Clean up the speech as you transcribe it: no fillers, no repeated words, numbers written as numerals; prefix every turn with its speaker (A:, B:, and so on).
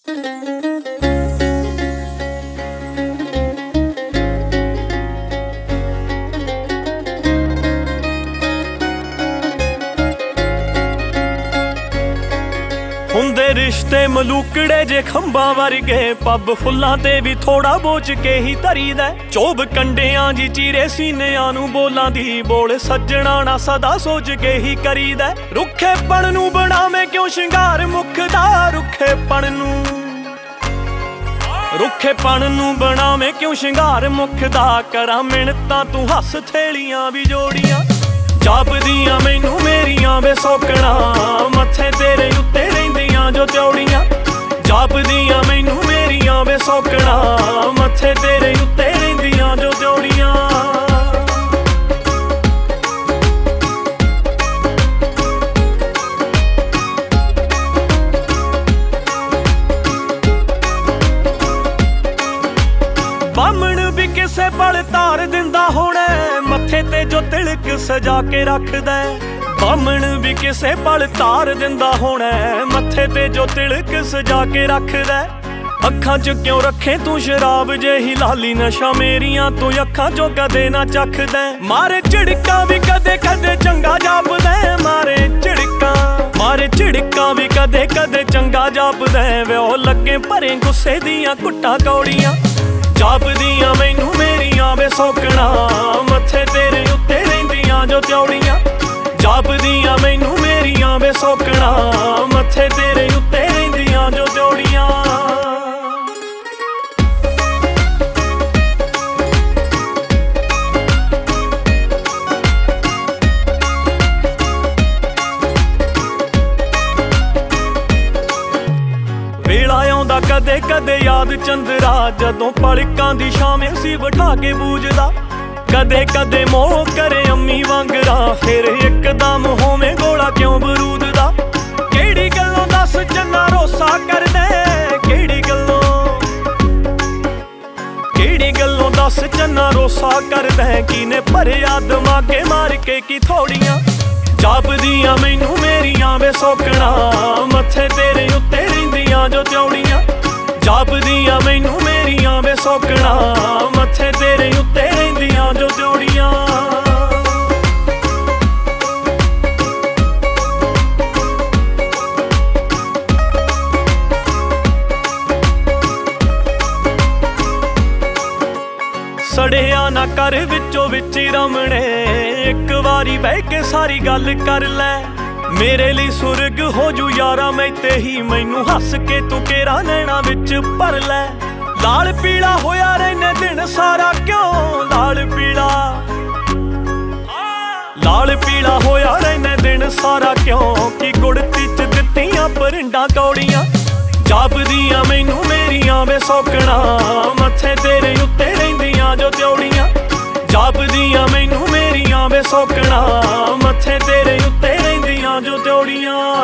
A: ਹੁੰਦੇ ਰਿਸ਼ਤੇ ਮਲੂਕੜੇ ਜੇ ਖੰਭਾਂ ਵਰਗੇ, ਪੱਬ ਫੁੱਲਾਂ ਤੇ ਵੀ ਥੋੜਾ ਬੋਚ ਕੇ ਹੀ ਧਰੀਦਾ। ਚੋਬ ਕੰਡਿਆਂ ਜੀ ਚੀਰੇ ਸੀਨਿਆਂ ਨੂੰ ਬੋਲਾਂ ਦੀ ਬੋਲ, ਸੱਜਣਾ ਨਾ ਸਦਾ ਸੋਚ ਕੇ ਹੀ ਕਰੀਦਾ। ਰੁੱਖੇਪਣ ਨੂੰ ਬਣਾਵੇਂ ਕਿਉਂ ਸ਼ਿੰਗਾਰ ਮੁੱਖ ਦਾ, ਰੁੱਖੇਪਣ ਨੂੰ ਬਣਾਵੇਂ ਕਿਉਂ ਸ਼ਿੰਗਾਰ ਮੁੱਖ ਦਾ। ਕਰਾਂ ਮਿਹਨਤਾਂ ਤੂੰ ਹੱਸ ਥੇਲੀਆਂ ਵੀ ਜੋੜੀਆਂ, ਜਾਪਦੀਆਂ ਮੈਨੂੰ ਮੇਰੀਆਂ ਵੇ ਸੌਕਣਾ, ਮੱਥੇ ਤੇਰੇ ਉੱਤੇ ਰਹਿੰਦੀਆਂ ਜੋ ਤਿਉੜੀਆਂ। ਜਾਪਦੀਆਂ ਮੈਨੂੰ ਮੇਰੀਆਂ ਵੇ ਸੌਕਣਾ, ਮੱਥੇ ਤੇਰੇ ਉੱਤੇ ਰਹਿੰਦੀਆਂ ਜੋ ਤਿਉੜੀਆਂ। ਬਾਹਮਣ ਵੀ ਕਿਸੇ ਪਲ ਧਾਰ ਦਿੰਦਾ ਹੋਣਾ, ਮੱਥੇ ਤੇ ਜੋ ਤਿਲਕ ਸਜਾ ਕੇ ਰੱਖਦਾ। ਬਾਹਮਣ ਵੀ ਕਿਸੇ ਪਲ ਧਾਰ ਦਿੰਦਾ ਹੋਣਾ, ਮੱਥੇ ਤੇ ਜੋ ਤਿਲਕ ਸਜਾ ਕੇ ਰੱਖਦਾ। ਅੱਖਾਂ 'ਚ ਕਿਉਂ ਰੱਖੇ ਤੂੰ ਸ਼ਰਾਬ ਜਿਹੀ ਲਾਲੀ, ਨਸ਼ਾ ਮੇਰੀਆਂ ਤੂੰ ਅੱਖਾਂ 'ਚੋਂ ਕਦੇ ਨਾ ਚੱਖਦਾ। ਮਾਰੇ ਝਿੜਕਾਂ ਵੀ ਕਦੇ ਕਦੇ ਚੰਗਾ ਜਾਪਦਾ, ਮਾਰੇ ਝਿੜਕਾਂ ਵੀ ਕਦੇ ਕਦੇ ਚੰਗਾ ਜਾਪਦਾ। ਵੇ ਉਹ ਲੱਗੇ ਭਰੇ ਗੁੱਸੇ ਦੀਆਂ ਘੁੱਟਾਂ ਕੌੜੀਆਂ, ਜਾਪਦੀਆਂ ਮੈਨੂੰ ਮੇਰੀਆਂ ਵੇ ਸੌਕਣਾ, ਮੱਥੇ ਤੇਰੇ ਉੱਤੇ ਰਹਿੰਦੀਆਂ ਜੋ ਤਿਉੜੀਆਂ। ਜਾਪਦੀਆਂ ਮੈਨੂੰ ਮੇਰੀਆਂ ਵੇ ਸੌਕਣਾ, ਮੱਥੇ ਤੇਰੇ ਉੱਤੇ ਰਹਿੰਦੀਆਂ ਜੋ ਤਿਉੜੀਆਂ। ਵੇਲਾ ਆਉਂਦਾ ਕਦੇ ਕਦੇ ਯਾਦ ਚੰਦਰਾ, ਜਦੋਂ ਪਲਕਾਂ ਦੀ ਛਾਵੇਂ ਸੀ ਬਿਠਾ ਕੇ ਬੂਝਦਾ। ਕਦੇ ਕਦੇ ਮੋਹ ਕਰੇ ਅੰਮੀ ਵਾਂਗਰਾ, ਫਿਰ ਇੱਕਦਮ ਹੋਵੇਂ ਗੋਲਾ ਕਿਉਂ ਬਰੂਦ ਦਾ। ਕਿਹੜੀ ਗੱਲੋਂ ਦੱਸ ਚੰਨਾ ਰੋਸਾ ਕਰਦਾ, ਕਿਹੜੀ ਗੱਲੋਂ ਦੱਸ ਚੰਨਾ ਰੋਸਾ ਕਰਦਾ। ਕਿਨੇ ਭਰਿਆ ਦਿਮਾਗੇ ਮਾਰ ਕੇ ਕੀ ਥੋੜੀਆਂ, ਜਾਪਦੀਆਂ ਮੈਨੂੰ ਮੇਰੀਆਂ ਵੇ ਸੌਕਣਾ, ਮੱਥੇ ਤੇਰੇ ਉੱਤੇ ਰਹਿੰਦੀਆਂ ਜੋ ਤਿਉੜੀਆਂ। ਜਾਪਦੀਆਂ ਮੈਨੂੰ ਮੇਰੀਆਂ ਵੇ ਸੌਕਣਾ, ਮੱਥੇ ਤੇਰੇ ਉੱਤੇ ਰਹਿੰਦੀਆਂ ਜੋ ਤਿਉੜੀਆਂ। ਸੜਿਆ ਨਾ ਕਰ ਵਿੱਚੋਂ ਵਿੱਚ ਰਮਣੇ, ਇੱਕ ਵਾਰੀ ਬਹਿ ਕੇ ਸਾਰੀ ਗੱਲ ਕਰ ਲੈ। ਮੇਰੇ ਲਈ ਸੁਰਗ ਹੋ ਜੂ ਯਾਰਾ ਮੈਂ ਤੇ ਹੀ, ਮੈਨੂੰ ਹੱਸ ਕੇ ਤੂੰ ਕੇਰਾ ਨੈਣਾ ਵਿੱਚ ਭਰ ਲੈ। ਲਾਲ ਪੀਲਾ ਹੋਇਆ ਰਹਿਨੇ ਦਿਨ ਸਾਰਾ ਕਿਉਂ, ਲਾਲ ਪੀਲਾ ਹੋਇਆ ਰਹਿਨੇ ਦਿਨ ਸਾਰਾ ਕਿਉਂ। ਕੀ ਗੁੜਤੀ 'ਚ ਦਿੱਤੀਆਂ ਪਰਿੰਡਾਂ ਕੌੜੀਆਂ, ਜਾਪਦੀਆਂ ਮੈਨੂੰ ਮੇਰੀਆਂ ਵੇ ਸੌਕਣਾ, ਮੱਥੇ ਤੇਰੇ ਉੱਤੇ ਰਹਿੰਦੀਆਂ ਜੋ ਤਿਉੜੀਆਂ। ਜਾਪਦੀਆਂ ਮੈਨੂੰ ਮੇਰੀਆਂ ਵੇ ਸੌਕਣਾ, ਮੱਥੇ ਤੇਰੇ ਉੱਤੇ ਰਹਿੰਦੀਆਂ ਜੋ ਤਿਉੜੀਆਂ।